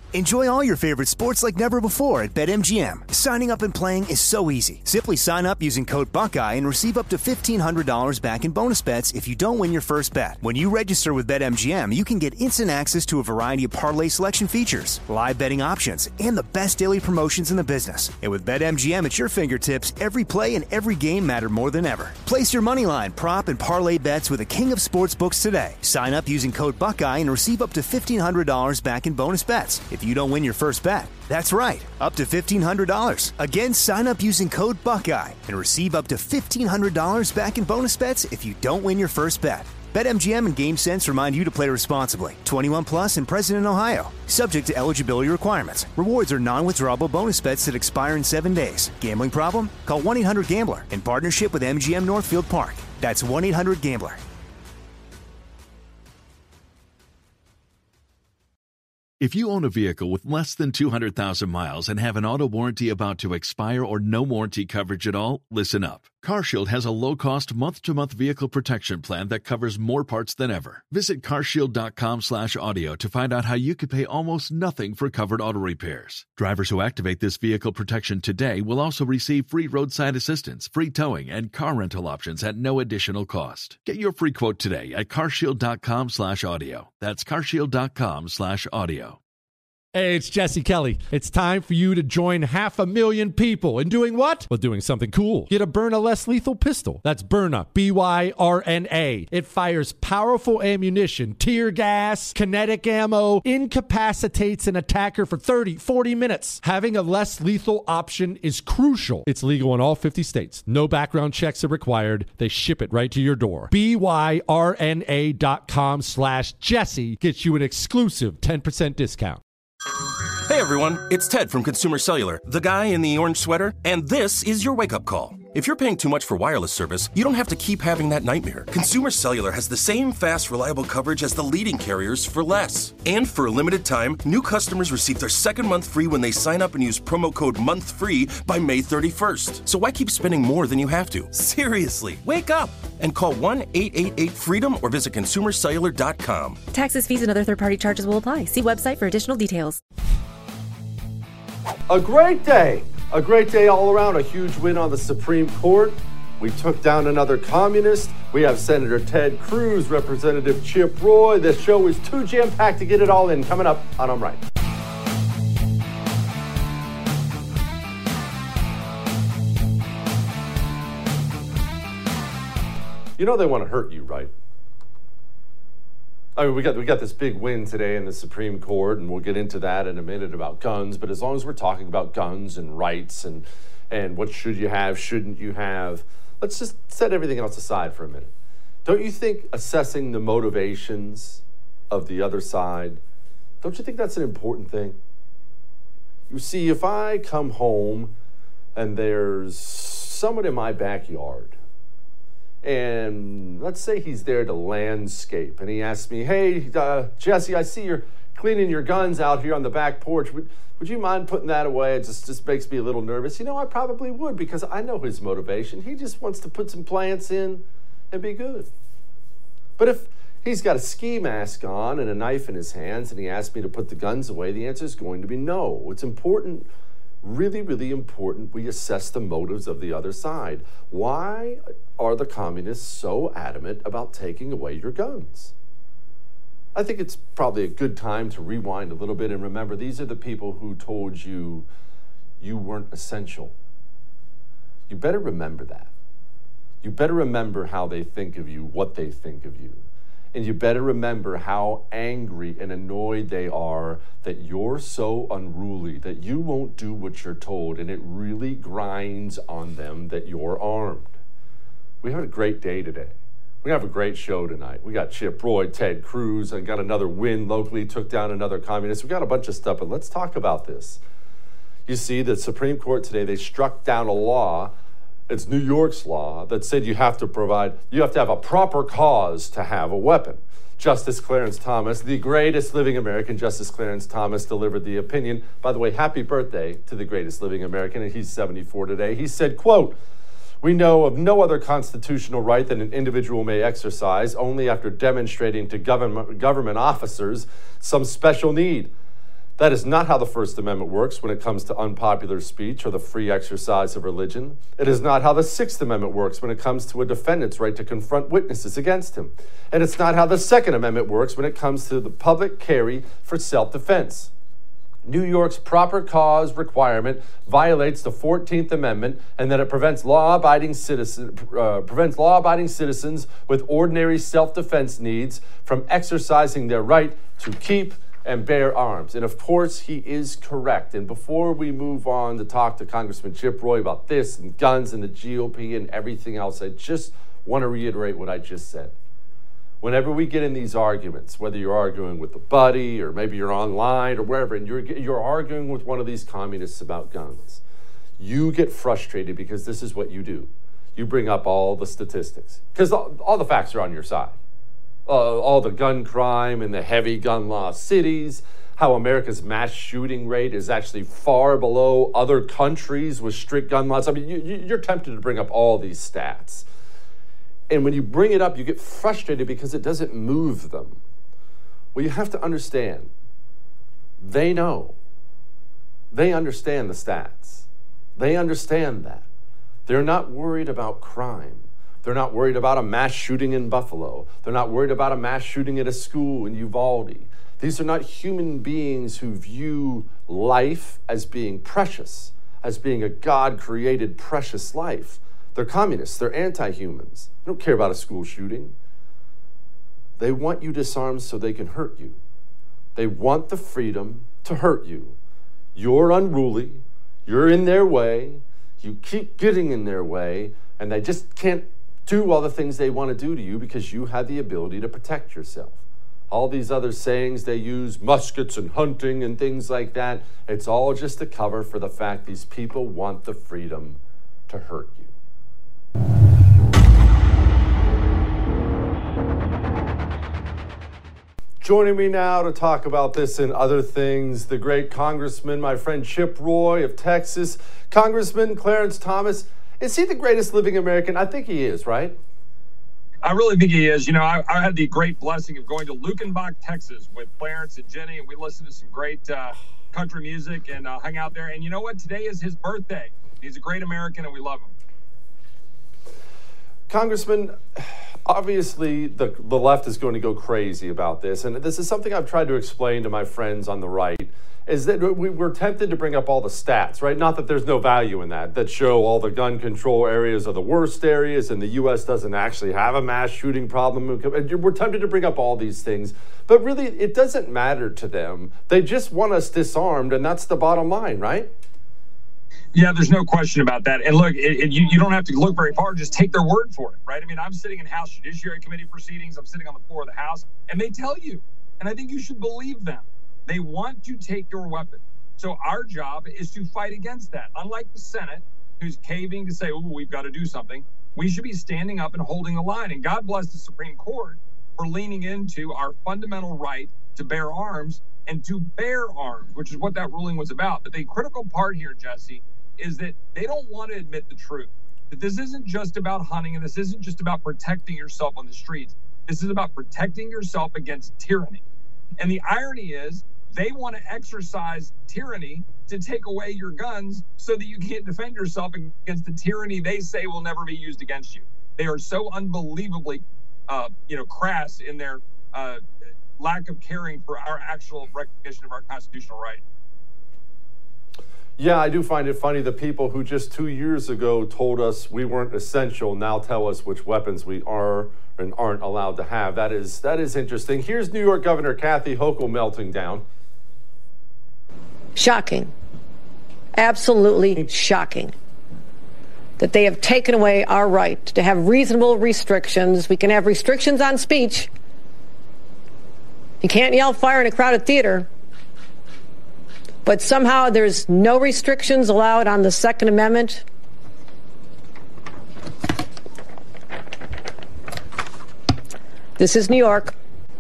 Enjoy all your favorite sports like never before at BetMGM. Signing up and playing is so easy. Simply sign up using code Buckeye and receive up to $1,500 back in bonus bets if you don't win your first bet. When you register with BetMGM, you can get instant access to a variety of parlay selection features, live betting options, and the best daily promotions in the business. And with BetMGM at your fingertips, every play and every game matter more than ever. Place your moneyline, prop, and parlay bets with the king of sportsbooks today. Sign up using code Buckeye and receive up to $1,500 back in bonus bets if you don't win your first bet. That's right, up to $1,500. Again, sign up using code Buckeye and receive up to $1,500 back in bonus bets if you don't win your first bet. BetMGM and GameSense remind you to play responsibly. 21 plus and present in Ohio. Subject to eligibility requirements. Rewards are non-withdrawable bonus bets that expire in 7 days. Gambling problem? Call 1-800-GAMBLER in partnership with MGM Northfield Park. That's 1-800-GAMBLER. If you own a vehicle with less than 200,000 miles and have an auto warranty about to expire or no warranty coverage at all, listen up. CarShield has a low-cost month-to-month vehicle protection plan that covers more parts than ever. Visit carshield.com/audio to find out how you could pay almost nothing for covered auto repairs. Drivers who activate this vehicle protection today will also receive free roadside assistance, free towing, and car rental options at no additional cost. Get your free quote today at carshield.com/audio. That's carshield.com/audio. Hey, it's Jesse Kelly. It's time for you to join 500,000 people in doing what? Well, doing something cool. Get a Byrna Less Lethal Pistol. That's Byrna, B-Y-R-N-A. It fires powerful ammunition, tear gas, kinetic ammo, incapacitates an attacker for 30, 40 minutes. Having a less lethal option is crucial. It's legal in all 50 states. No background checks are required. They ship it right to your door. BYRNA.com/Jesse gets you an exclusive 10% discount. Hey everyone, it's Ted from Consumer Cellular, the guy in the orange sweater, and this is your wake-up call. If you're paying too much for wireless service, you don't have to keep having that nightmare. Consumer Cellular has the same fast, reliable coverage as the leading carriers for less. And for a limited time, new customers receive their second month free when they sign up and use promo code MONTHFREE by May 31st. So why keep spending more than you have to? Seriously, wake up and call 1-888-FREEDOM or visit consumercellular.com. Taxes, fees, and other third-party charges will apply. See website for additional details. A great day all around. A huge win on the Supreme Court. We took down another communist. We have Senator Ted Cruz, Representative Chip Roy. The show is too jam-packed to get it all in. Coming up on I'm Right. You know they want to hurt you, right? I mean, we got this big win today in the Supreme Court, and we'll get into that in a minute about guns. But as long as we're talking about guns and rights and what should you have, shouldn't you have, let's just set everything else aside for a minute. Don't you think assessing the motivations of the other side, don't you think that's an important thing? You see, if I come home and there's someone in my backyard, and let's say he's there to landscape, and he asks me, hey, Jesse, I see you're cleaning your guns out here on the back porch. Would you mind putting that away? It just makes me a little nervous. You know, I probably would, because I know his motivation. He just wants to put some plants in and be good. But if he's got a ski mask on and a knife in his hands and he asks me to put the guns away, the answer is going to be no. It's important, really, really important, we assess the motives of the other side. Why are the communists so adamant about taking away your guns? I think it's probably a good time to rewind a little bit and remember these are the people who told you you weren't essential. You better remember that. You better remember how they think of you, what they think of you. And you better remember how angry and annoyed they are that you're so unruly, that you won't do what you're told, and it really grinds on them that you're armed. We had a great day today. We have a great show tonight. We got Chip Roy, Ted Cruz, and got another win locally, took down another communist. We got a bunch of stuff, but let's talk about this. You see, the Supreme Court today, they struck down a law. It's New York's law that said you have to have a proper cause to have a weapon. Justice Clarence Thomas, the greatest living American, Justice Clarence Thomas, delivered the opinion. By the way, happy birthday to the greatest living American, and he's 74 today. He said, quote, "We know of no other constitutional right that an individual may exercise only after demonstrating to government officers some special need. That is not how the First Amendment works when it comes to unpopular speech or the free exercise of religion. It is not how the Sixth Amendment works when it comes to a defendant's right to confront witnesses against him. And it's not how the Second Amendment works when it comes to the public carry for self-defense. New York's proper cause requirement violates the 14th Amendment, and that it prevents law-abiding citizens with ordinary self-defense needs from exercising their right to keep and bear arms. And of course, he is correct. And before we move on to talk to Congressman Chip Roy about this and guns and the GOP and everything else, I just want to reiterate what I just said. Whenever we get in these arguments, whether you're arguing with a buddy or maybe you're online or wherever, and you're arguing with one of these communists about guns, you get frustrated because this is what you do. You bring up all the statistics because all the facts are on your side. All the gun crime in the heavy gun law cities, how America's mass shooting rate is actually far below other countries with strict gun laws. I mean, you're tempted to bring up all these stats. And when you bring it up, you get frustrated because it doesn't move them. Well, you have to understand, they know. They understand the stats. They understand that. They're not worried about crime. They're not worried about a mass shooting in Buffalo. They're not worried about a mass shooting at a school in Uvalde. These are not human beings who view life as being precious, as being a God-created precious life. They're communists. They're anti-humans. They don't care about a school shooting. They want you disarmed so they can hurt you. They want the freedom to hurt you. You're unruly. You're in their way. You keep getting in their way, and they just can't do all the things they want to do to you because you have the ability to protect yourself. All these other sayings they use, muskets and hunting and things like that, it's all just a cover for the fact these people want the freedom to hurt you. Joining me now to talk about this and other things, the great Congressman, my friend Chip Roy of Texas. Congressman Clarence Thomas, is he the greatest living American? I think he is, right? I really think he is. You know, I had the great blessing of going to Lukenbach, Texas with Clarence and Jenny, and we listened to some great country music and hung out there. And you know what? Today is his birthday. He's a great American, and we love him. Congressman, obviously the left is going to go crazy about this, and this is something I've tried to explain to my friends on the right, is that we're tempted to bring up all the stats, right? Not that there's no value in that show all the gun control areas are the worst areas and the U.S. doesn't actually have a mass shooting problem. We're tempted to bring up all these things, but really it doesn't matter to them. They just want us disarmed, and that's the bottom line, right? Yeah, there's no question about that. And look, you don't have to look very far. Just take their word for it, right? I mean, I'm sitting in House Judiciary Committee proceedings. I'm sitting on the floor of the House, and they tell you, and I think you should believe them. They want to take your weapon. So our job is to fight against that. Unlike the Senate, who's caving to say, oh, we've got to do something, we should be standing up and holding the line. And God bless the Supreme Court for leaning into our fundamental right to bear arms and to bear arms, which is what that ruling was about. But the critical part here, Jesse, is that they don't want to admit the truth, that this isn't just about hunting and this isn't just about protecting yourself on the streets. This is about protecting yourself against tyranny. And the irony is they want to exercise tyranny to take away your guns so that you can't defend yourself against the tyranny they say will never be used against you. They are so unbelievably, crass in their lack of caring for our actual recognition of our constitutional right. Yeah, I do find it funny the people who just 2 years ago told us we weren't essential now tell us which weapons we are and aren't allowed to have. That is interesting. Here's New York Governor Kathy Hochul melting down. Shocking. Absolutely shocking that they have taken away our right to have reasonable restrictions. We can have restrictions on speech. You can't yell fire in a crowded theater. But somehow there's no restrictions allowed on the Second Amendment. This is New York.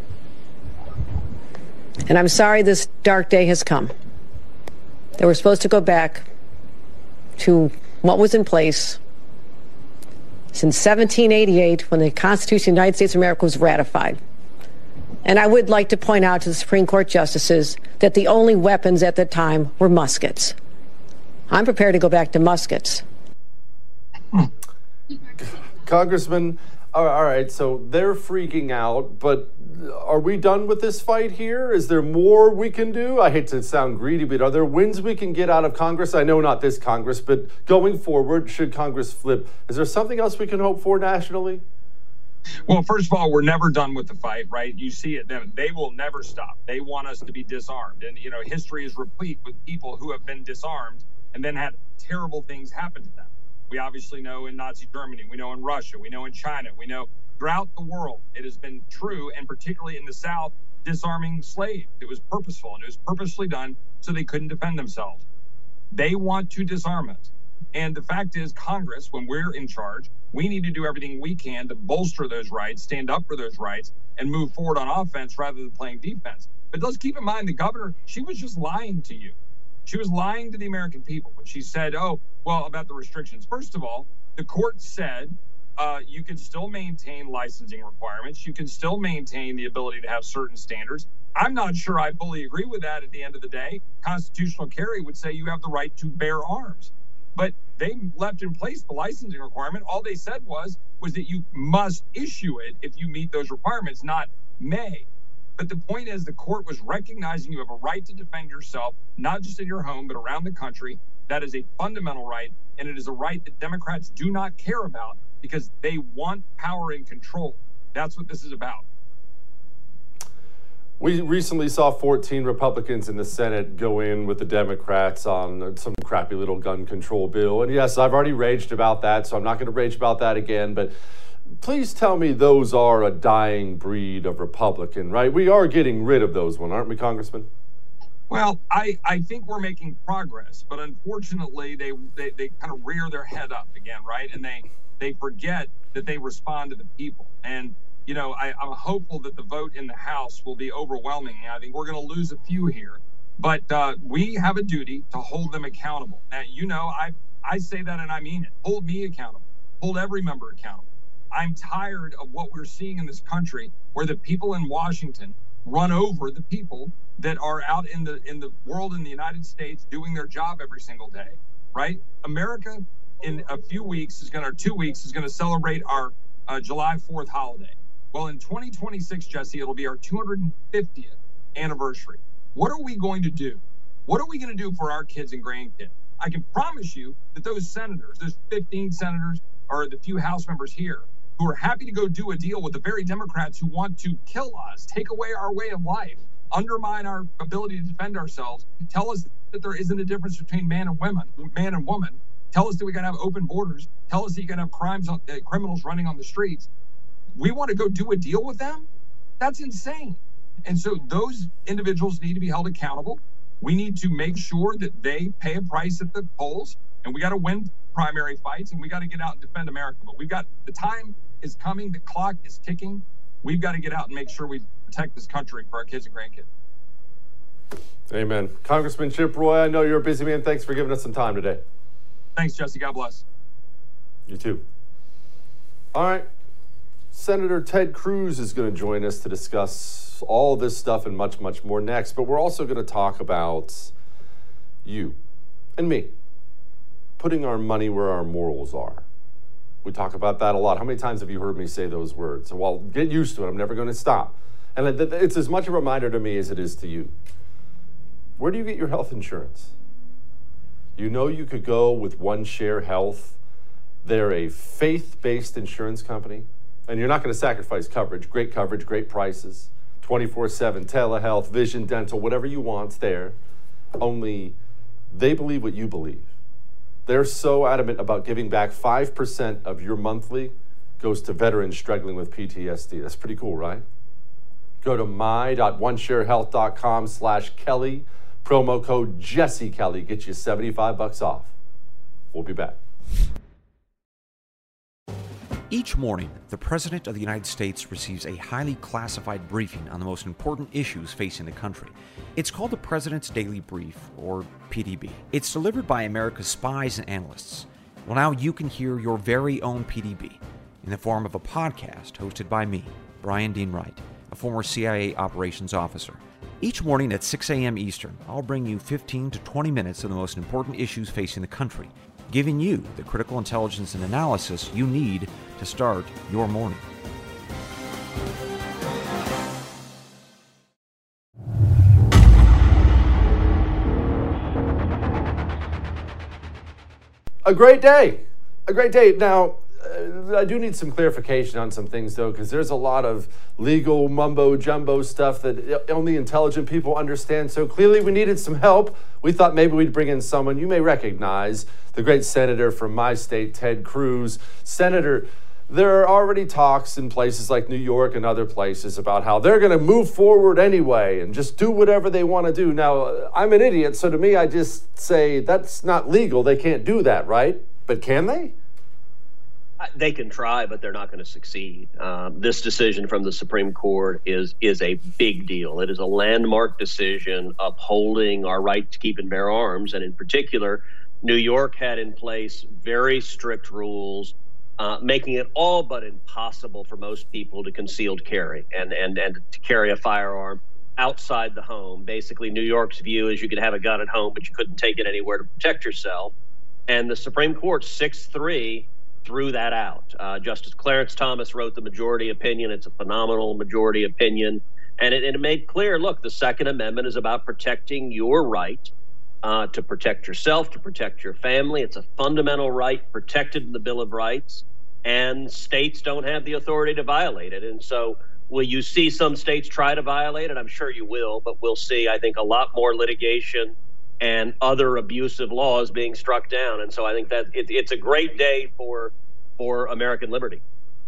And I'm sorry this dark day has come. That we're supposed to go back to what was in place since 1788 when the Constitution of the United States of America was ratified. And I would like to point out to the Supreme Court justices that the only weapons at the time were muskets. I'm prepared to go back to muskets. Congressman, all right, so they're freaking out, but are we done with this fight here? Is there more we can do? I hate to sound greedy, but are there wins we can get out of Congress? I know not this Congress, but going forward, should Congress flip, is there something else we can hope for nationally? Well, first of all, we're never done with the fight, right? You see it. They will never stop. They want us to be disarmed. And, you know, history is replete with people who have been disarmed and then had terrible things happen to them. We obviously know in Nazi Germany, we know in Russia, we know in China, we know throughout the world, it has been true, and particularly in the South, disarming slaves. It was purposeful, and it was purposely done so they couldn't defend themselves. They want to disarm us. And the fact is, Congress, when we're in charge, we need to do everything we can to bolster those rights, stand up for those rights, and move forward on offense rather than playing defense. But let's keep in mind, the governor, she was just lying to you. She was lying to the American people when she said, about the restrictions. First of all, the court said you can still maintain licensing requirements. You can still maintain the ability to have certain standards. I'm not sure I fully agree with that at the end of the day. Constitutional carry would say you have the right to bear arms. But they left in place the licensing requirement. All they said was that you must issue it if you meet those requirements, not may. But the point is, the court was recognizing you have a right to defend yourself, not just in your home, but around the country. That is a fundamental right, and it is a right that Democrats do not care about because they want power and control. That's what this is about. We recently saw 14 Republicans in the Senate go in with the Democrats on some crappy little gun control bill. And yes, I've already raged about that, so I'm not going to rage about that again. But please tell me those are a dying breed of Republican, right? We are getting rid of those ones, aren't we, Congressman? Well, I think we're making progress, but unfortunately they kind of rear their head up again, right? And they forget that they respond to the people. And, you know, I'm hopeful that the vote in the House will be overwhelming. I think we're going to lose a few here, but we have a duty to hold them accountable. Now, you know, I say that and I mean it. Hold me accountable. Hold every member accountable. I'm tired of what we're seeing in this country where the people in Washington run over the people that are out in the world in the United States doing their job every single day, right? America in a few weeks 2 weeks is going to celebrate our July 4th holiday. Well, in 2026, Jesse, it'll be our 250th anniversary. What are we going to do? What are we going to do for our kids and grandkids? I can promise you that those senators, those 15 senators or the few House members here who are happy to go do a deal with the very Democrats who want to kill us, take away our way of life, undermine our ability to defend ourselves, tell us that there isn't a difference between man and woman, tell us that we got to have open borders, tell us that you got to have criminals running on the streets. We want to go do a deal with them? That's insane. And so those individuals need to be held accountable. We need to make sure that they pay a price at the polls, and we got to win primary fights, and we got to get out and defend America. But the time is coming, the clock is ticking. We've got to get out and make sure we protect this country for our kids and grandkids. Amen. Congressman Chip Roy, I know you're a busy man. Thanks for giving us some time today. Thanks, Jesse. God bless. You too. All right. Senator Ted Cruz is going to join us to discuss all this stuff and much, much more next. But we're also going to talk about you and me putting our money where our morals are. We talk about that a lot. How many times have you heard me say those words? Well, get used to it. I'm never going to stop. And it's as much a reminder to me as it is to you. Where do you get your health insurance? You know you could go with OneShare Health. They're a faith-based insurance company, and you're not going to sacrifice coverage, great prices, 24/7 telehealth, vision, dental, whatever you want's there. Only they believe what you believe. They're so adamant about giving back 5% of your monthly goes to veterans struggling with PTSD. That's pretty cool, right? Go to my.onesharehealth.com/Kelly. Promo code Jesse Kelly gets you $75 off. We'll be back. Each morning, the President of the United States receives a highly classified briefing on the most important issues facing the country. It's called the President's Daily Brief, or PDB. It's delivered by America's spies and analysts. Well, now you can hear your very own PDB in the form of a podcast hosted by me, Brian Dean Wright. a former CIA operations officer. Each morning at 6 a.m. Eastern, I'll bring you 15 to 20 minutes of the most important issues facing the country, giving you the critical intelligence and analysis you need to start your morning. A great day. A great day. Now, I do need some clarification on some things, though, because there's a lot of legal mumbo-jumbo stuff that only intelligent people understand. So clearly we needed some help. We thought maybe we'd bring in someone you may recognize, the great senator from my state, Ted Cruz. Senator, there are already talks in places like New York and other places about how they're going to move forward anyway and just do whatever they want to do. Now, I'm an idiot, so to me, I just say that's not legal. They can't do that, right? But can they? They can try, but they're not going to succeed. This decision from the Supreme Court is a big deal. It is a landmark decision upholding our right to keep and bear arms. And in particular, New York had in place very strict rules, making it all but impossible for most people to concealed carry and to carry a firearm outside the home. Basically, New York's view is you could have a gun at home, but you couldn't take it anywhere to protect yourself. And the Supreme Court, 6-3, threw that out. Justice Clarence Thomas wrote the majority opinion. It's a phenomenal majority opinion. And it made clear, look, the Second Amendment is about protecting your right to protect yourself, to protect your family. It's a fundamental right protected in the Bill of Rights, and states don't have the authority to violate it. And so will you see some states try to violate it? I'm sure you will, but we'll see, I think, a lot more litigation and other abusive laws being struck down. And so I think that it's a great day for American liberty.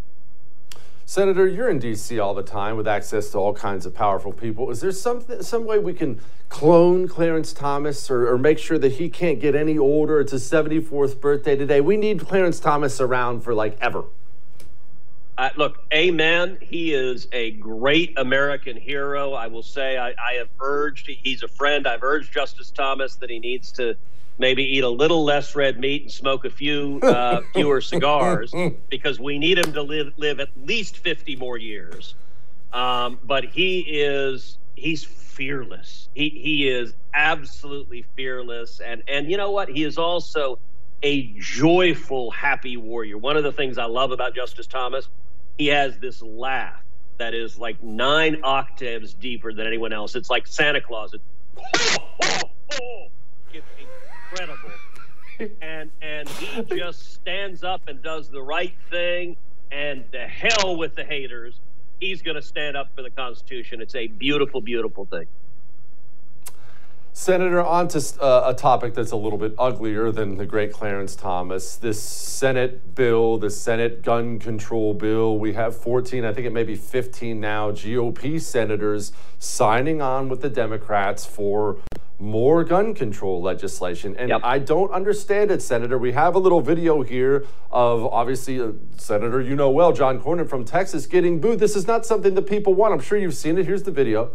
Senator, you're in D.C. all the time with access to all kinds of powerful people. Is there some way we can clone Clarence Thomas or make sure that he can't get any older? It's his 74th birthday today. We need Clarence Thomas around for like ever. Look, amen. He is a great American hero. I will say I have urged, he's a friend, I've urged Justice Thomas that he needs to maybe eat a little less red meat and smoke a few fewer cigars, because we need him to live at least 50 more years. But he's fearless. He is absolutely fearless. And you know what? He is also a joyful, happy warrior. One of the things I love about Justice Thomas, he has this laugh that is like 9 octaves deeper than anyone else. It's like Santa Claus. It's incredible. And he just stands up and does the right thing, and to hell with the haters. He's going to stand up for the Constitution. It's a beautiful, beautiful thing. Senator, on to a topic that's a little bit uglier than the great Clarence Thomas. This Senate bill, the Senate gun control bill, we have 14, I think it may be 15 now, GOP senators signing on with the Democrats for more gun control legislation. And I don't understand it, Senator. We have a little video here of, obviously, Senator you know well, John Cornyn from Texas, getting booed. This is not something that people want. I'm sure you've seen it. Here's the video.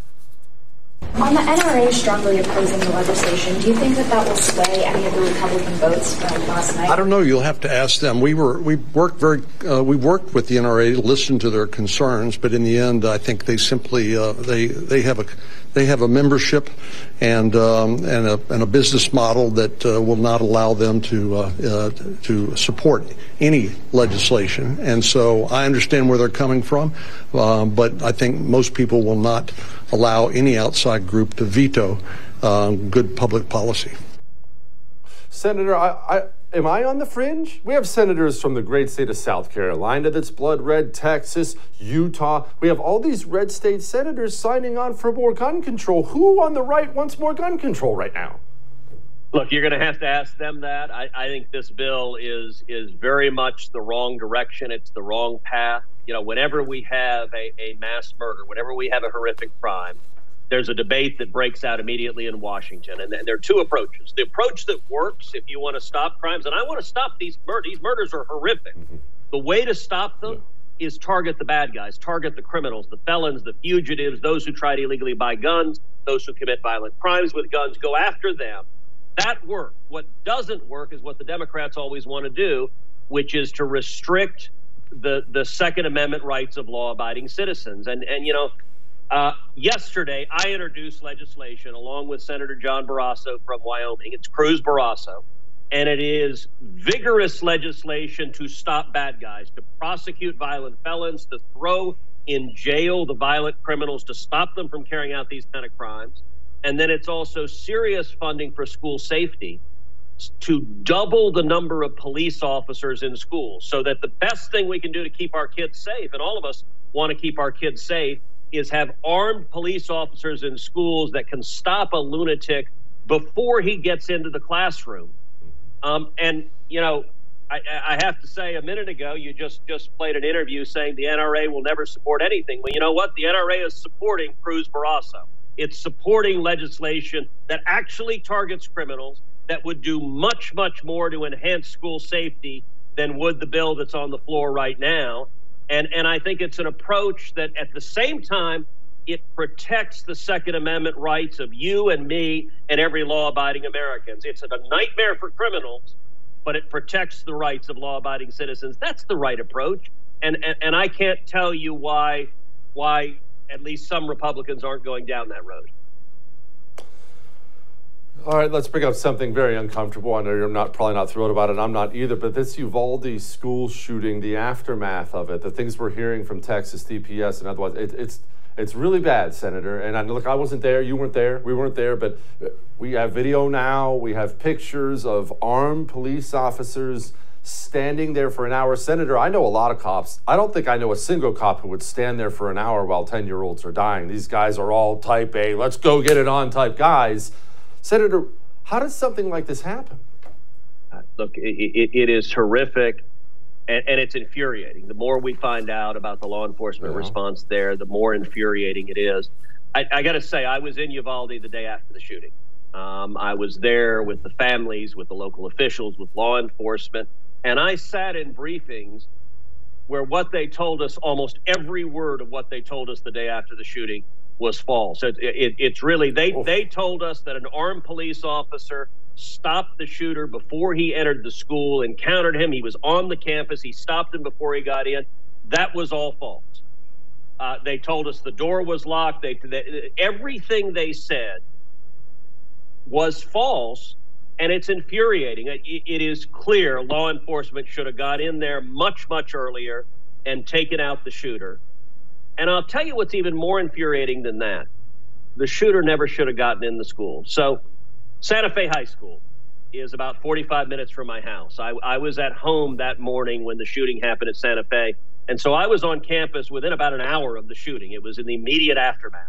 On the NRA strongly opposing the legislation, do you think that will sway any of the Republican votes from last night? I don't know. You'll have to ask them. We worked with the NRA to listen to their concerns, but in the end, I think they simply they have a membership and a business model that will not allow them to support any legislation. And so I understand where they're coming from, but I think most people will not allow any outside group to veto good public policy. Senator, am I on the fringe? We have senators from the great state of South Carolina that's blood red, Texas, Utah. We have all these red state senators signing on for more gun control. Who on the right wants more gun control right now? Look, you're going to have to ask them that. I think this bill is very much the wrong direction. It's the wrong path. You know, whenever we have a mass murder, whenever we have a horrific crime, there's a debate that breaks out immediately in Washington. And there are two approaches. The approach that works if you want to stop crimes, and I want to stop these murders. These murders are horrific. The way to stop them is target the bad guys, target the criminals, the felons, the fugitives, those who try to illegally buy guns, those who commit violent crimes with guns. Go after them. That works. What doesn't work is what the Democrats always want to do, which is to restrict the Second Amendment rights of law-abiding citizens. And yesterday I introduced legislation along with Senator John Barrasso from Wyoming. It's Cruz Barrasso. And it is vigorous legislation to stop bad guys, to prosecute violent felons, to throw in jail the violent criminals, to stop them from carrying out these kind of crimes. And then it's also serious funding for school safety to double the number of police officers in schools, so that the best thing we can do to keep our kids safe, and all of us want to keep our kids safe, is have armed police officers in schools that can stop a lunatic before he gets into the classroom. I have to say, a minute ago, you just played an interview saying the NRA will never support anything. Well, you know what? The NRA is supporting Cruz Barrasso. It's supporting legislation that actually targets criminals, that would do much, much more to enhance school safety than would the bill that's on the floor right now. And I think it's an approach that at the same time, it protects the Second Amendment rights of you and me and every law-abiding Americans. It's a nightmare for criminals, but it protects the rights of law-abiding citizens. That's the right approach. And I can't tell you why at least some Republicans aren't going down that road. All right, let's bring up something very uncomfortable. I know you're probably not thrilled about it. I'm not either. But this Uvalde school shooting, the aftermath of it, the things we're hearing from Texas DPS and otherwise, it's really bad, Senator. And I wasn't there. You weren't there. We weren't there. But we have video now. We have pictures of armed police officers standing there for an hour. Senator, I know a lot of cops. I don't think I know a single cop who would stand there for an hour while 10-year-olds are dying. These guys are all type A, let's go get it on type guys. Senator, how does something like this happen? Look, it is horrific, and it's infuriating. The more we find out about the law enforcement response there, the more infuriating it is. I got to say, I was in Uvalde the day after the shooting. I was there with the families, with the local officials, with law enforcement, and I sat in briefings where what they told us, almost every word of what they told us the day after the shooting, was false. It's really, they told us that an armed police officer stopped the shooter before he entered the school, encountered him. He was on the campus. He stopped him before he got in. That was all false. They told us the door was locked. Everything they said was false, and it's infuriating. It is clear law enforcement should have got in there much, much earlier and taken out the shooter. And I'll tell you what's even more infuriating than that. The shooter never should have gotten in the school. So Santa Fe High School is about 45 minutes from my house. I was at home that morning when the shooting happened at Santa Fe. And so I was on campus within about an hour of the shooting. It was in the immediate aftermath.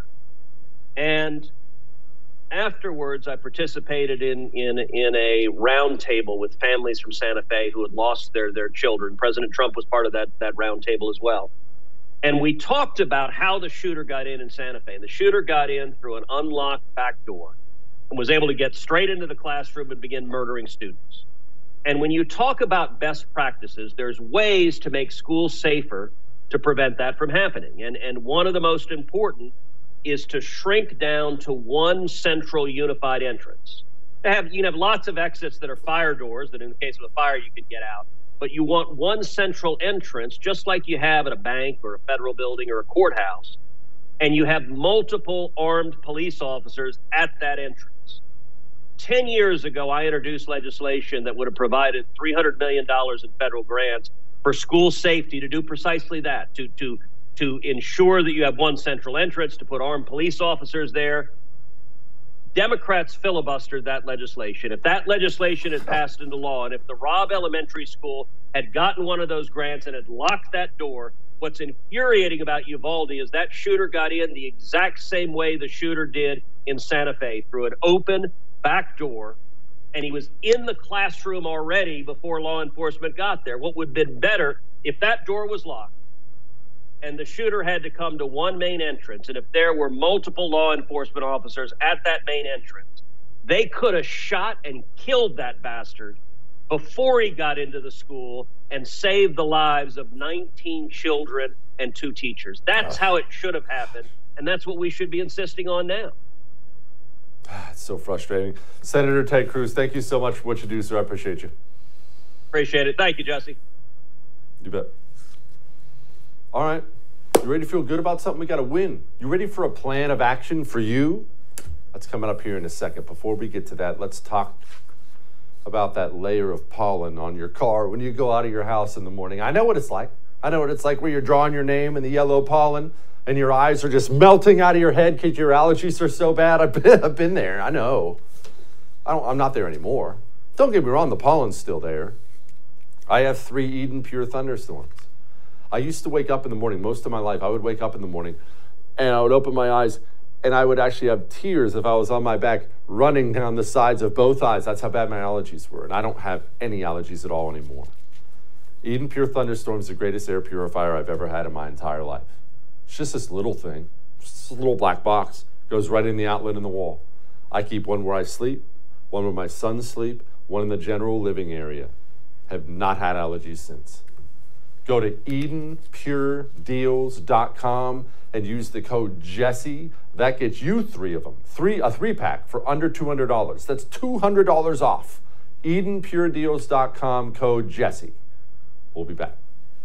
And afterwards, I participated in a round table with families from Santa Fe who had lost their children. President Trump was part of that round table as well. And we talked about how the shooter got in Santa Fe. And the shooter got in through an unlocked back door and was able to get straight into the classroom and begin murdering students. And when you talk about best practices, there's ways to make schools safer to prevent that from happening. And one of the most important is to shrink down to one central unified entrance. You can have lots of exits that are fire doors that in the case of a fire you could get out. But you want one central entrance, just like you have at a bank or a federal building or a courthouse, and you have multiple armed police officers at that entrance. 10 years ago, I introduced legislation that would have provided $300 million in federal grants for school safety to do precisely that, to ensure that you have one central entrance, to put armed police officers there. Democrats filibustered that legislation. If that legislation had passed into law, and if the Robb Elementary School had gotten one of those grants and had locked that door, what's infuriating about Uvalde is that shooter got in the exact same way the shooter did in Santa Fe, through an open back door, and he was in the classroom already before law enforcement got there. What would have been better if that door was locked and the shooter had to come to one main entrance, and if there were multiple law enforcement officers at that main entrance, they could have shot and killed that bastard before he got into the school and saved the lives of 19 children and 2 teachers. That's how it should have happened, and that's what we should be insisting on now. It's so frustrating. Senator Ted Cruz, thank you so much for what you do, sir. I appreciate you. Appreciate it. Thank you, Jesse. You bet. All right. You ready to feel good about something? We got to win. You ready for a plan of action for you? That's coming up here in a second. Before we get to that, let's talk about that layer of pollen on your car when you go out of your house in the morning. I know what it's like. I know what it's like where you're drawing your name in the yellow pollen and your eyes are just melting out of your head because your allergies are so bad. I've been there. I know. I'm not there anymore. Don't get me wrong. The pollen's still there. I have 3 Eden Pure thunderstorms. I used to wake up in the morning. Most of my life, I would wake up in the morning and I would open my eyes and I would actually have tears if I was on my back running down the sides of both eyes. That's how bad my allergies were. And I don't have any allergies at all anymore. Eden Pure Thunderstorm is the greatest air purifier I've ever had in my entire life. It's just this little thing, just a little black box, goes right in the outlet in the wall. I keep one where I sleep, one where my sons sleep, one in the general living area. Have not had allergies since. Go to EdenPureDeals.com and use the code Jesse. That gets you 3 of them, a 3-pack for under $200. That's $200 off. EdenPureDeals.com, code Jesse. We'll be back.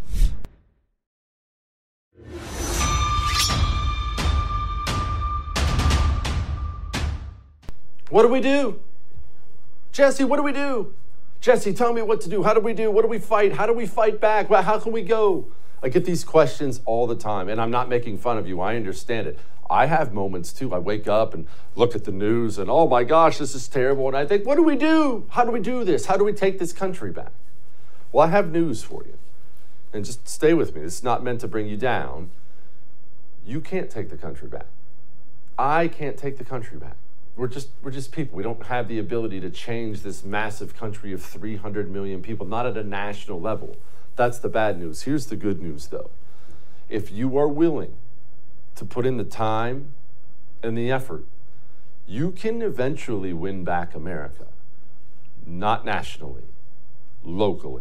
What do we do? Jesse, what do we do? Jesse, tell me what to do. How do we do? What do we fight? How do we fight back? How can we go? I get these questions all the time, and I'm not making fun of you. I understand it. I have moments, too. I wake up and look at the news, and oh, my gosh, this is terrible. And I think, what do we do? How do we do this? How do we take this country back? Well, I have news for you. And just stay with me. This is not meant to bring you down. You can't take the country back. I can't take the country back. We're just people. We don't have the ability to change this massive country of 300 million people, not at a national level. That's the bad news. Here's the good news, though. If you are willing to put in the time and the effort, you can eventually win back America. Not nationally, locally.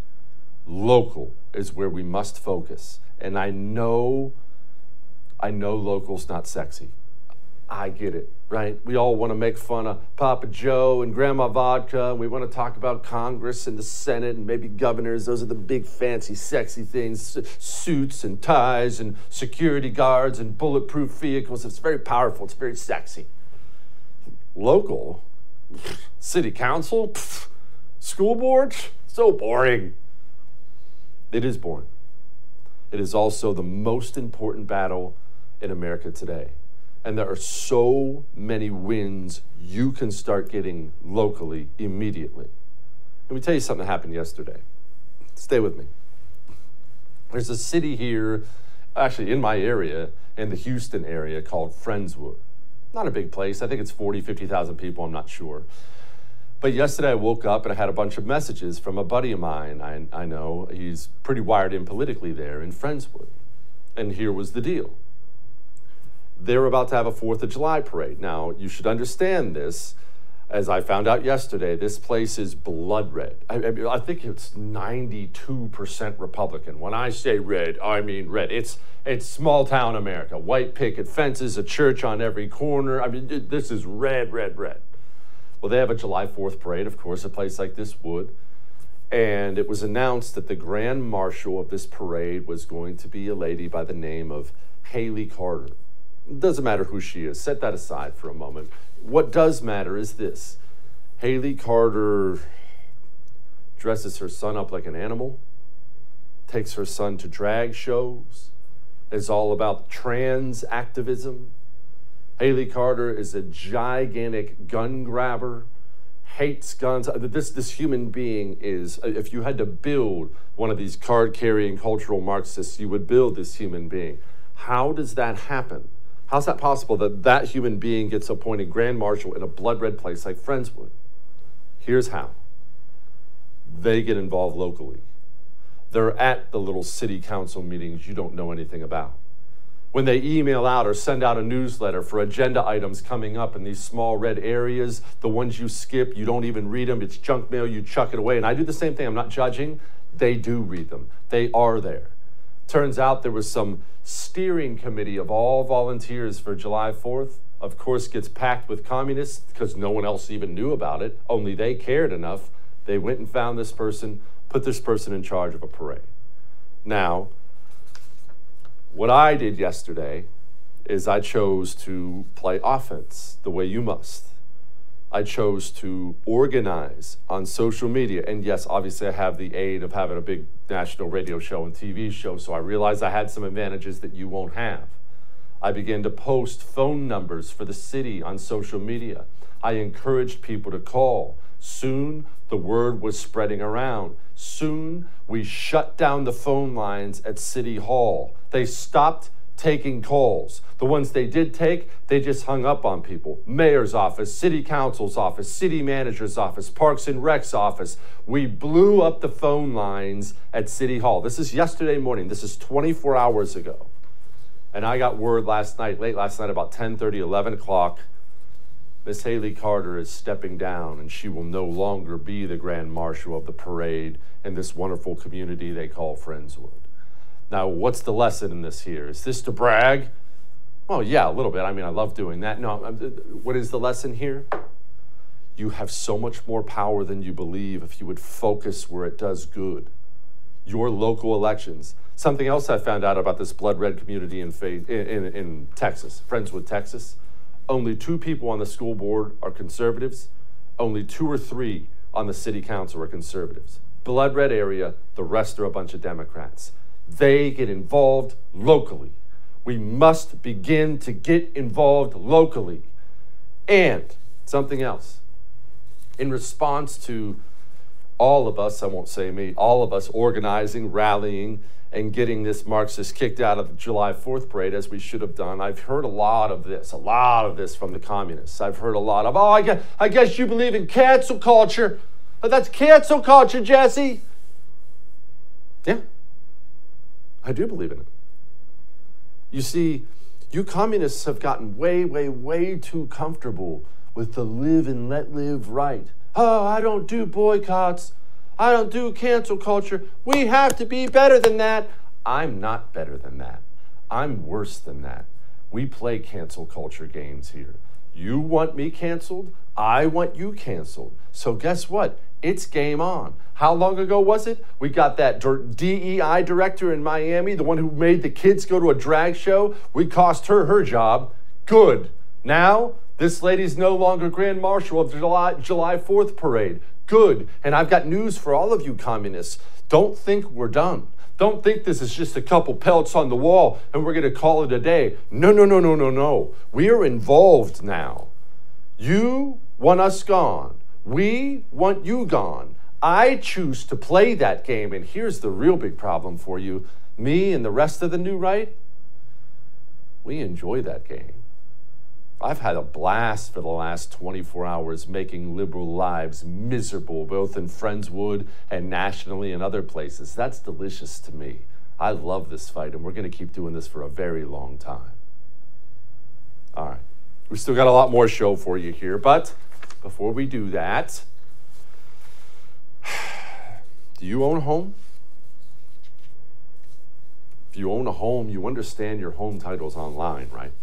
Local is where we must focus. And I know local's not sexy. I get it, right? We all want to make fun of Papa Joe and Grandma Vodka, and we want to talk about Congress and the Senate and maybe governors. Those are the big, fancy, sexy things, suits and ties and security guards and bulletproof vehicles. It's very powerful. It's very sexy. Local, city council, school board, so boring. It is boring. It is also the most important battle in America today. And there are so many wins you can start getting locally immediately. Let me tell you something that happened yesterday. Stay with me. There's a city here, actually in my area, in the Houston area, called Friendswood. Not a big place. I think it's 40, 50,000 people. I'm not sure. But yesterday I woke up and I had a bunch of messages from a buddy of mine. I know he's pretty wired in politically there in Friendswood. And here was the deal. They're about to have a 4th of July parade. Now, you should understand this. As I found out yesterday, this place is blood red. I think it's 92% Republican. When I say red, I mean red. It's small town America. White picket fences, a church on every corner. I mean, this is red, red, red. Well, they have a July 4th parade, of course, a place like this would. And it was announced that the grand marshal of this parade was going to be a lady by the name of Haley Carter. It doesn't matter who she is. Set that aside for a moment. What does matter is this. Haley Carter dresses her son up like an animal, takes her son to drag shows, is all about trans activism. Haley Carter is a gigantic gun grabber, hates guns. This human being is, if you had to build one of these card-carrying cultural Marxists, you would build this human being. How does that happen? How's that possible that that human being gets appointed grand marshal in a blood red place like Friendswood? Here's how. They get involved locally. They're at the little city council meetings you don't know anything about. When they email out or send out a newsletter for agenda items coming up in these small red areas, the ones you skip, you don't even read them, it's junk mail, you chuck it away. And I do the same thing, I'm not judging. They do read them. They are there. Turns out there was some steering committee of all volunteers for July 4th. Of course, gets packed with communists because no one else even knew about it. Only they cared enough. They went and found this person, put this person in charge of a parade. Now, What I did yesterday is I chose to play offense the way you must. I chose to organize on social media. And yes, obviously I have the aid of having a big national radio show and TV show, so I realized I had some advantages that you won't have. I began to post phone numbers for the city on social media. I encouraged people to call. Soon, the word was spreading around. Soon, we shut down the phone lines at City Hall. They stopped taking calls. The ones they did take, they just hung up on people. Mayor's office, city council's office, city manager's office, Parks and Rec's office. We blew up the phone lines at City Hall. This is yesterday morning. This is 24 hours ago. And I got word late last night, about 10:30, 11 o'clock, Miss Haley Carter is stepping down, and she will no longer be the Grand Marshal of the parade in this wonderful community they call Friendswood. Now, what's the lesson in this here? Is this to brag? Well, yeah, a little bit. I mean, I love doing that. No, what is the lesson here? You have so much more power than you believe if you would focus where it does good. Your local elections. Something else I found out about this blood red community in Texas, Friendswood, Texas. Only 2 people on the school board are conservatives. Only 2 or 3 on the city council are conservatives. Blood red area, the rest are a bunch of Democrats. They get involved locally. We must begin to get involved locally. And something else. In response to all of us, I won't say me, all of us organizing, rallying, and getting this Marxist kicked out of the July 4th parade, as we should have done, I've heard a lot of this from the communists. I've heard a lot of, I guess you believe in cancel culture. That's cancel culture, Jesse. Yeah, I do believe in it. You see, you communists have gotten way, way, way too comfortable with the live and let live right. Oh, I don't do boycotts. I don't do cancel culture. We have to be better than that. I'm not better than that. I'm worse than that. We play cancel culture games here. You want me canceled? I want you canceled. So guess what? It's game on. How long ago was it? We got that DEI director in Miami, the one who made the kids go to a drag show. We cost her job. Good. Now, this lady's no longer Grand Marshal of the July 4th parade. Good. And I've got news for all of you communists. Don't think we're done. Don't think this is just a couple pelts on the wall and we're going to call it a day. No. We are involved now. You want us gone. We want you gone. I choose to play that game. And here's the real big problem for you. Me and the rest of the new right, we enjoy that game. I've had a blast for the last 24 hours making liberal lives miserable, both in Friendswood and nationally and other places. That's delicious to me. I love this fight, and we're going to keep doing this for a very long time. All right. We still got a lot more show for you here, but before we do that, do you own a home? If you own a home, you understand your home title's online, right?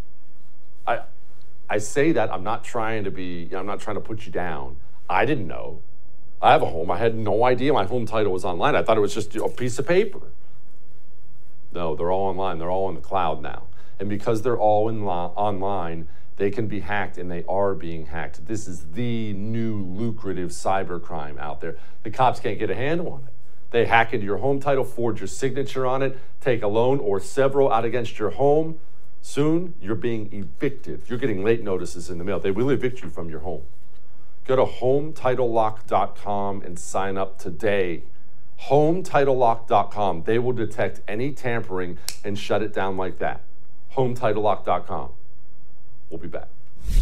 I say that, I'm not trying to put you down. I didn't know. I have a home. I had no idea my home title was online. I thought it was just a piece of paper. No, they're all online. They're all in the cloud now. And because they're all online, they can be hacked, and they are being hacked. This is the new lucrative cybercrime out there. The cops can't get a handle on it. They hack into your home title, forge your signature on it, take a loan or several out against your home. Soon, you're being evicted. You're getting late notices in the mail. They will evict you from your home. Go to HomeTitleLock.com and sign up today. HomeTitleLock.com. They will detect any tampering and shut it down like that. HomeTitleLock.com. We'll be back.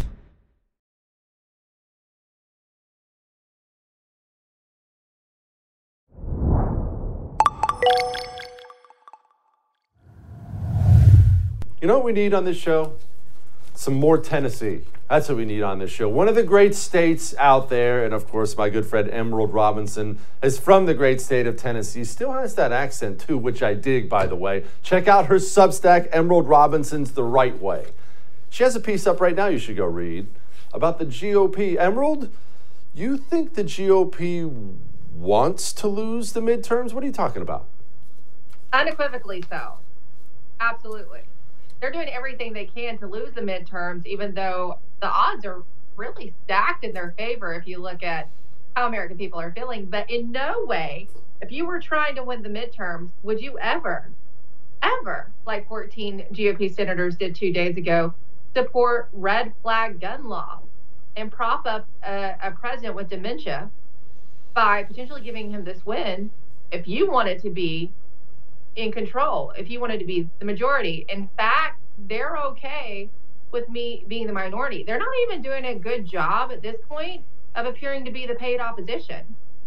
You know what we need on this show? Some more Tennessee. That's what we need on this show. One of the great states out there, and of course my good friend Emerald Robinson is from the great state of Tennessee. Still has that accent too, which I dig, by the way. Check out her Substack, Emerald Robinson's The Right Way. She has a piece up right now you should go read about the GOP. Emerald, you think the GOP wants to lose the midterms? What are you talking about? Unequivocally so. Absolutely. They're doing everything they can to lose the midterms, even though the odds are really stacked in their favor if you look at how American people are feeling. But in no way, if you were trying to win the midterms, would you ever, like 14 GOP senators did 2 days ago, support red flag gun law and prop up a president with dementia by potentially giving him this win if you wanted to be in control, if you wanted to be the majority. In fact, they're okay with me being the minority. They're not even doing a good job at this point of appearing to be the paid opposition.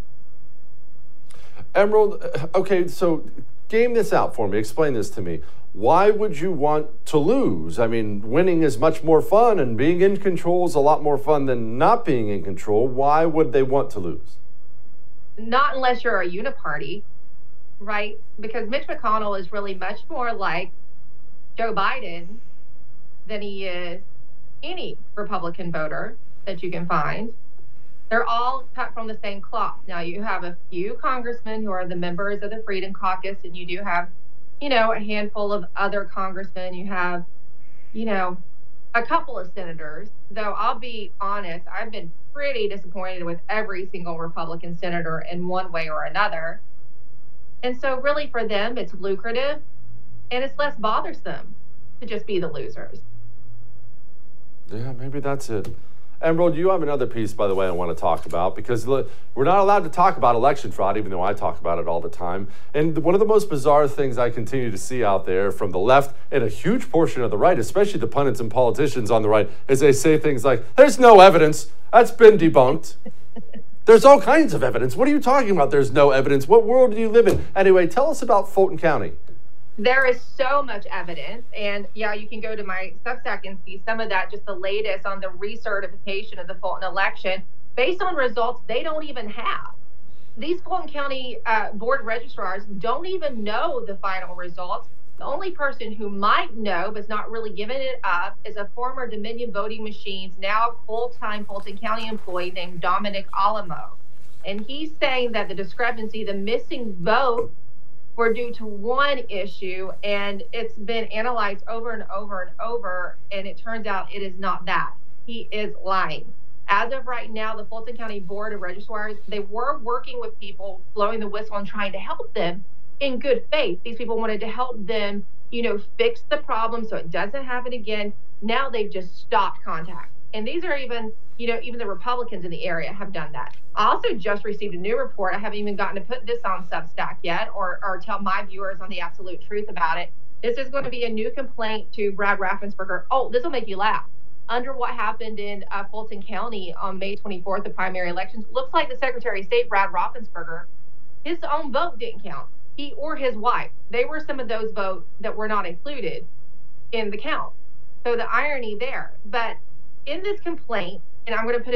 Emerald, okay, so game this out for me. Explain this to me. Why would you want to lose? I mean, winning is much more fun, and being in control is a lot more fun than not being in control. Why would they want to lose? Not unless you're a uniparty, right? Because Mitch McConnell is really much more like Joe Biden than he is any Republican voter that you can find. They're all cut from the same cloth. Now, you have a few congressmen who are the members of the Freedom Caucus, and you do have, a handful of other congressmen. You have, a couple of senators, though I'll be honest, I've been pretty disappointed with every single Republican senator in one way or another. And so really for them, it's lucrative and it's less bothersome to just be the losers. Yeah, maybe that's it. Emerald, you have another piece, by the way, I want to talk about, because we're not allowed to talk about election fraud, even though I talk about it all the time. And one of the most bizarre things I continue to see out there from the left and a huge portion of the right, especially the pundits and politicians on the right, is they say things like, there's no evidence. That's been debunked. There's all kinds of evidence. What are you talking about? There's no evidence. What world do you live in? Anyway, tell us about Fulton County. There is so much evidence, and yeah, you can go to my Substack and see some of that, just the latest on the recertification of the Fulton election based on results they don't even have. These Fulton County board registrars don't even know the final results. The only person who might know but's not really giving it up is a former Dominion Voting Machines, now full-time Fulton County employee named Dominic Alamo. And he's saying that the discrepancy, the missing vote, were due to one issue, and it's been analyzed over and over and over, and it turns out it is not that. He is lying. As of right now, the Fulton County Board of Registrars, they were working with people, blowing the whistle and trying to help them in good faith. These people wanted to help them, fix the problem so it doesn't happen again. Now they've just stopped contact. And these are even, even the Republicans in the area have done that. I also just received a new report. I haven't even gotten to put this on Substack yet or tell my viewers on the absolute truth about it. This is going to be a new complaint to Brad Raffensperger. Oh, this will make you laugh. Under what happened in Fulton County on May 24th, the primary elections, looks like the Secretary of State, Brad Raffensperger, his own vote didn't count. He or his wife. They were some of those votes that were not included in the count. So the irony there. But in this complaint, and I'm going to put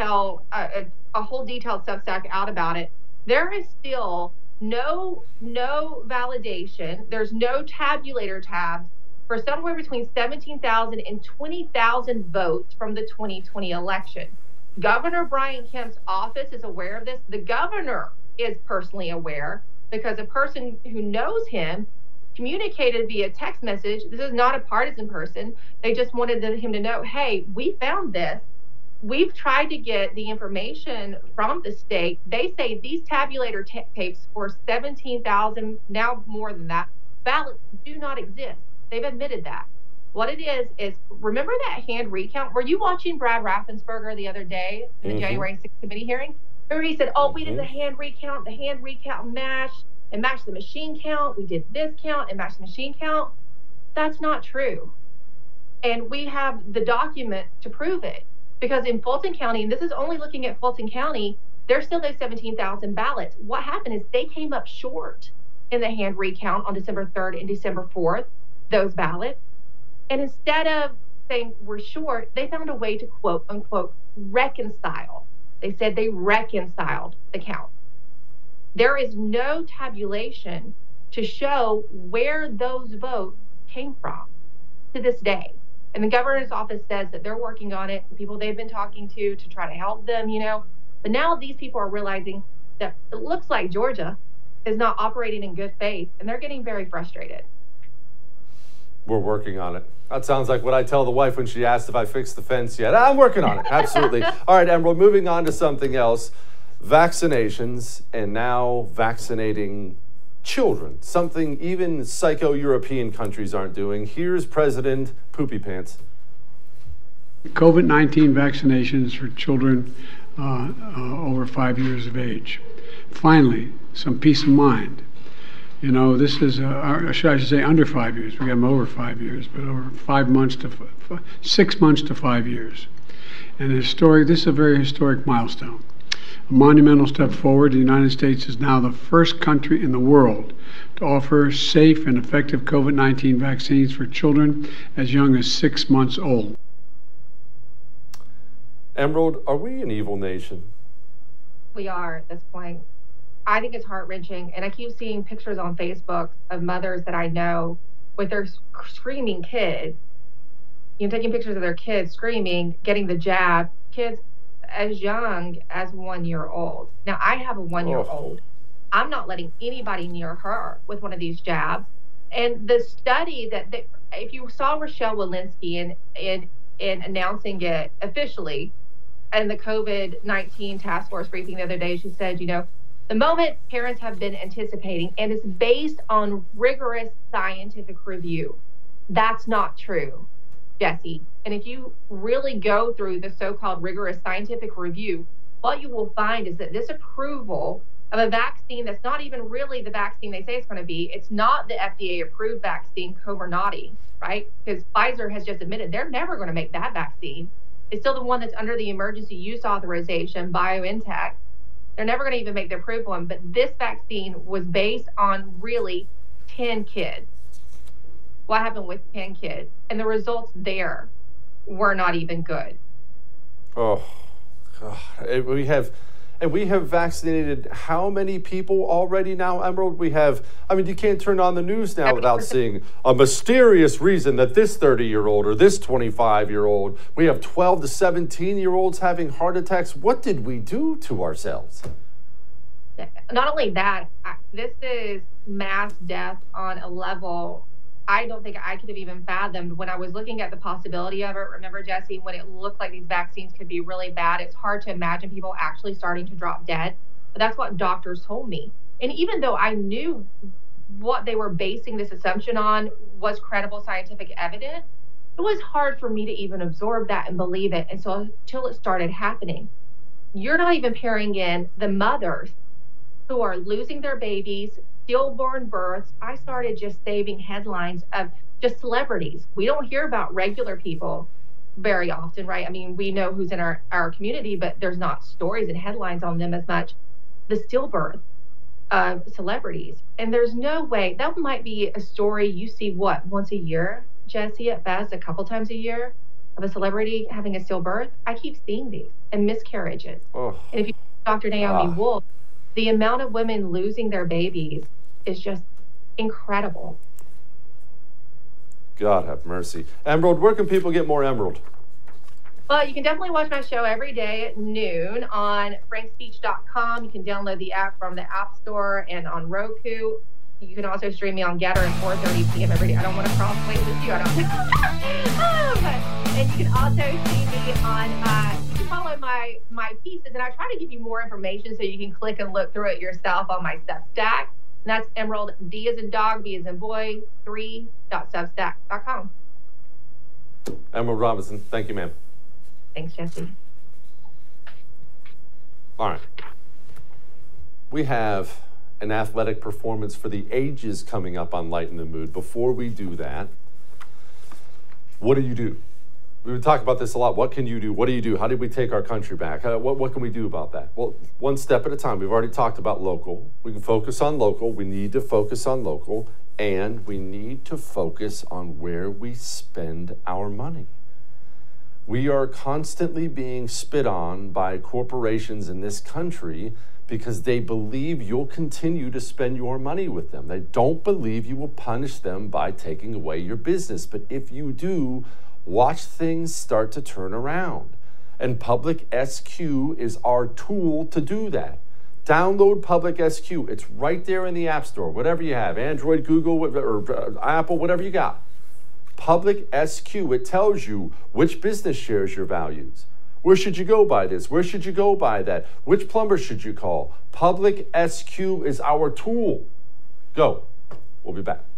a whole detailed Substack out about it, there is still no validation. There's no tabulator tabs for somewhere between 17,000 and 20,000 votes from the 2020 election. Governor Brian Kemp's office is aware of this. The governor is personally aware because a person who knows him communicated via text message. This is not a partisan person. They just wanted him to know, hey, we found this. We've tried to get the information from the state. They say these tabulator tapes for 17,000, now more than that, ballots do not exist. They've admitted that. What it is remember that hand recount? Were you watching Brad Raffensperger the other day in the January 6th committee hearing? Where he said, we did the hand recount matched. It matched the machine count. We did this count and matched the machine count. That's not true. And we have the documents to prove it. Because in Fulton County, and this is only looking at Fulton County, there's still those 17,000 ballots. What happened is they came up short in the hand recount on December 3rd and December 4th, those ballots. And instead of saying we're short, they found a way to quote unquote reconcile. They said they reconciled the count. There is no tabulation to show where those votes came from to this day. And the governor's office says that they're working on it, the people they've been talking to try to help them, But now these people are realizing that it looks like Georgia is not operating in good faith, and they're getting very frustrated. We're working on it. That sounds like what I tell the wife when she asks if I fixed the fence yet. I'm working on it. Absolutely. All right, Emerald, moving on to something else. Vaccinations and now vaccinating children, something even psycho-European countries aren't doing. Here's President Poopy Pants. COVID-19 vaccinations for children over 5 years of age. Finally, some peace of mind. You know, this is, I should say under 5 years. We got them over 5 years, but over 5 months to 6 months to 5 years. And this is a very historic milestone. A monumental step forward. The United States is now the first country in the world to offer safe and effective COVID-19 vaccines for children as young as 6 months old. Emerald, are we an evil nation? We are at this point. I think it's heart-wrenching, and I keep seeing pictures on Facebook of mothers that I know with their screaming kids, taking pictures of their kids screaming, getting the jab, kids as young as 1 year old. Now, I have a 1 year old. I'm not letting anybody near her with one of these jabs. And the study if you saw Rochelle Walensky in announcing it officially in the COVID-19 task force briefing the other day, she said, the moment parents have been anticipating, and it's based on rigorous scientific review. That's not true, Jesse. And if you really go through the so-called rigorous scientific review, what you will find is that this approval of a vaccine that's not even really the vaccine they say it's going to be, it's not the FDA-approved vaccine, Comirnaty, right? Because Pfizer has just admitted they're never going to make that vaccine. It's still the one that's under the emergency use authorization, BioNTech. They're never going to even make the approved one. But this vaccine was based on really 10 kids. What happened with 10 kids? And the results there were not even good. Oh, God. We have vaccinated how many people already now, Emerald? You can't turn on the news now without seeing a mysterious reason that this 30-year-old or this 25-year-old, we have 12 to 17-year-olds having heart attacks. What did we do to ourselves? Not only that, this is mass death on a level I don't think I could have even fathomed when I was looking at the possibility of it. Remember, Jesse, when it looked like these vaccines could be really bad, it's hard to imagine people actually starting to drop dead. But that's what doctors told me. And even though I knew what they were basing this assumption on was credible scientific evidence, it was hard for me to even absorb that and believe it. And so until it started happening, you're not even pairing in the mothers who are losing their babies, stillborn births. I started just saving headlines of just celebrities. We don't hear about regular people very often, right? I mean, we know who's in our community, but there's not stories and headlines on them as much. The stillbirth of celebrities. And there's no way, that might be a story you see, once a year, Jesse, at best, a couple times a year, of a celebrity having a stillbirth. I keep seeing these, and miscarriages. And if you Dr. Naomi Wolf, the amount of women losing their babies is just incredible. God have mercy. Emerald, where can people get more Emerald? Well, you can definitely watch my show every day at noon on frankspeech.com. You can download the app from the App Store and on Roku. You can also stream me on Getter at 4:30 p.m. every day. I don't want to crossplay with you. And you can also see me on, you can follow my pieces. And I try to give you more information so you can click and look through it yourself on my Substack. And that's Emerald, D as in dog, B as in boy, 3.substack.com. Emerald Robinson, thank you, ma'am. Thanks, Jesse. All right. We have an athletic performance for the ages coming up on Lighten the Mood. Before we do that, what do you do? We would talk about this a lot. What can you do? What do you do? How did we take our country back? What can we do about that? Well, one step at a time. We've already talked about local. We can focus on local. We need to focus on local. And we need to focus on where we spend our money. We are constantly being spit on by corporations in this country because they believe you'll continue to spend your money with them. They don't believe you will punish them by taking away your business. But if you do, watch things start to turn around. And Public SQ is our tool to do that. Download Public SQ. It's right there in the App Store, whatever you have, Android, Google, or Apple, whatever you got. Public SQ, it tells you which business shares your values. Where should you go buy this? Where should you go buy that? Which plumber should you call? Public SQ is our tool. Go. We'll be back.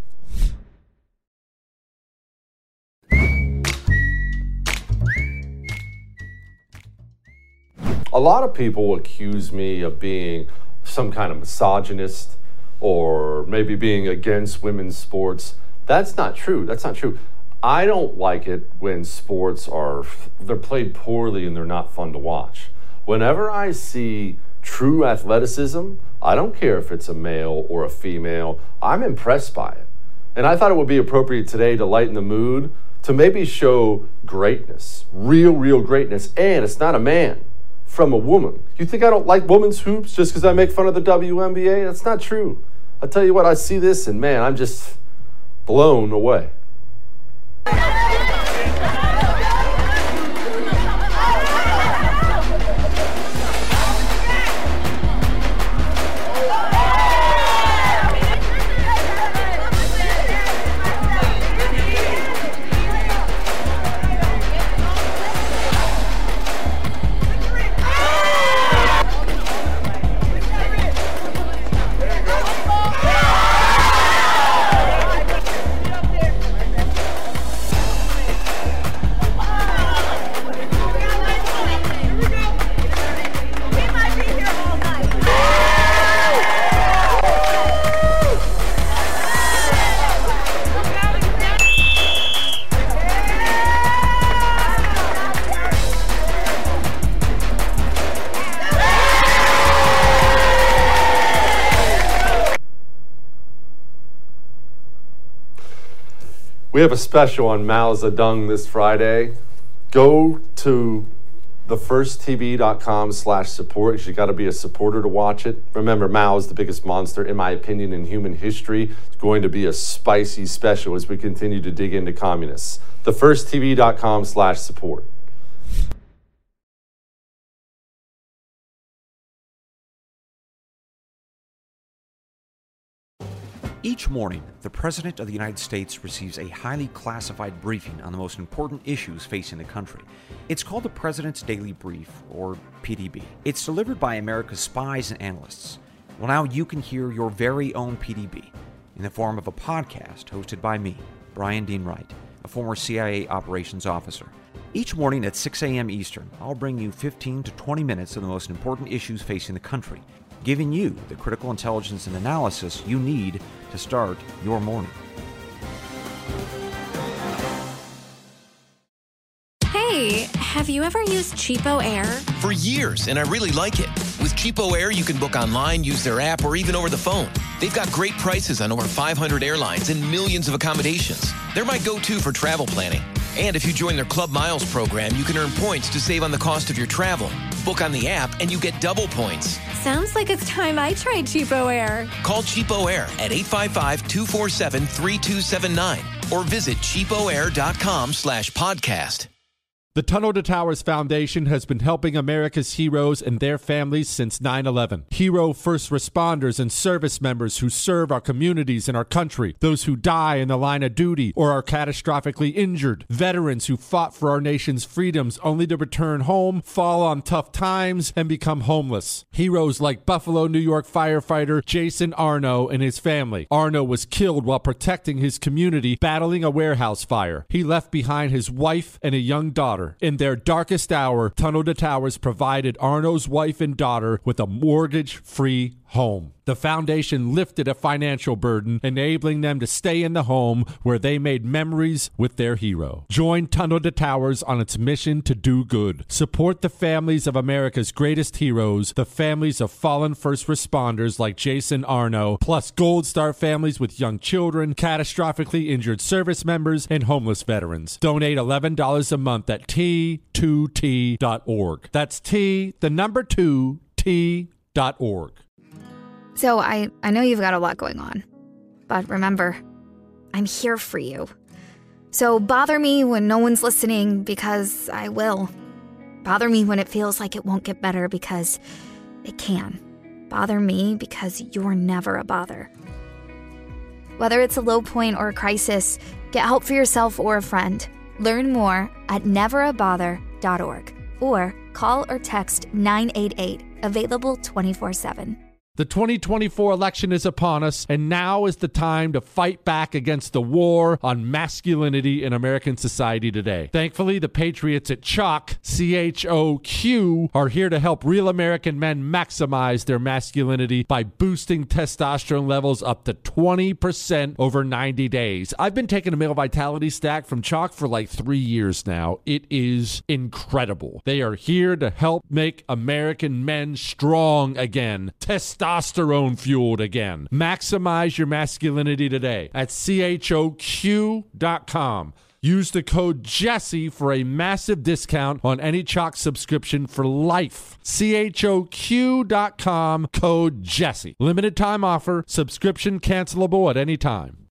A lot of people accuse me of being some kind of misogynist or maybe being against women's sports. That's not true. That's not true. I don't like it when sports they're played poorly and they're not fun to watch. Whenever I see true athleticism, I don't care if it's a male or a female, I'm impressed by it. And I thought it would be appropriate today to lighten the mood, to maybe show greatness, real greatness. And it's not a man from a woman. You think I don't like women's hoops just because I make fun of the WNBA? That's not true. I'll tell you what, I see this and man, I'm just blown away. We have a special on Mao Zedong this Friday. Go to thefirsttv.com/support. You got to be a supporter to watch it. Remember, Mao is the biggest monster, in my opinion, in human history. It's going to be a spicy special as we continue to dig into communists. Thefirsttv.com/support. Each morning, the President of the United States receives a highly classified briefing on the most important issues facing the country. It's called the President's Daily Brief, or PDB. It's delivered by America's spies and analysts. Well, now you can hear your very own PDB in the form of a podcast hosted by me, Brian Dean Wright, a former CIA operations officer. Each morning at 6 a.m. Eastern, I'll bring you 15 to 20 minutes of the most important issues facing the country, giving you the critical intelligence and analysis you need to start your morning. Hey, have you ever used Cheapo Air? For years, and I really like it. With Cheapo Air, you can book online, use their app, or even over the phone. They've got great prices on over 500 airlines and millions of accommodations. They're my go-to for travel planning. And if you join their Club Miles program, you can earn points to save on the cost of your travel. Book on the app and you get double points. Sounds like it's time I tried Cheapo Air. Call Cheapo Air at 855-247-3279 or visit cheapoair.com/podcast. The Tunnel to Towers Foundation has been helping America's heroes and their families since 9/11. Hero first responders and service members who serve our communities and our country. Those who die in the line of duty or are catastrophically injured. Veterans who fought for our nation's freedoms only to return home, fall on tough times, and become homeless. Heroes like Buffalo, New York firefighter Jason Arno and his family. Arno was killed while protecting his community, battling a warehouse fire. He left behind his wife and a young daughter. In their darkest hour, Tunnel to Towers provided Arno's wife and daughter with a mortgage-free home. The foundation lifted a financial burden, enabling them to stay in the home where they made memories with their hero. Join Tunnel to Towers on its mission to do good. Support the families of America's greatest heroes, the families of fallen first responders like Jason Arno, plus Gold Star families with young children, catastrophically injured service members, and homeless veterans. Donate $11 a month at T2T.org. That's T2T.org. So I know you've got a lot going on, but remember, I'm here for you. So bother me when no one's listening, because I will. Bother me when it feels like it won't get better, because it can. Bother me because you're never a bother. Whether it's a low point or a crisis, get help for yourself or a friend. Learn more at neverabother.org or call or text 988, available 24/7. The 2024 election is upon us, and now is the time to fight back against the war on masculinity in American society today. Thankfully, the patriots at CHOQ, CHOQ, are here to help real American men maximize their masculinity by boosting testosterone levels up to 20% over 90 days. I've been taking a male vitality stack from CHOQ for like 3 years now. It is incredible. They are here to help make American men strong again. Testosterone fueled again. Maximize your masculinity today at CHOQ.com. Use the code Jesse for a massive discount on any CHOQ subscription for life. CHOQ.com, code Jesse. Limited time offer. Subscription cancelable at any time.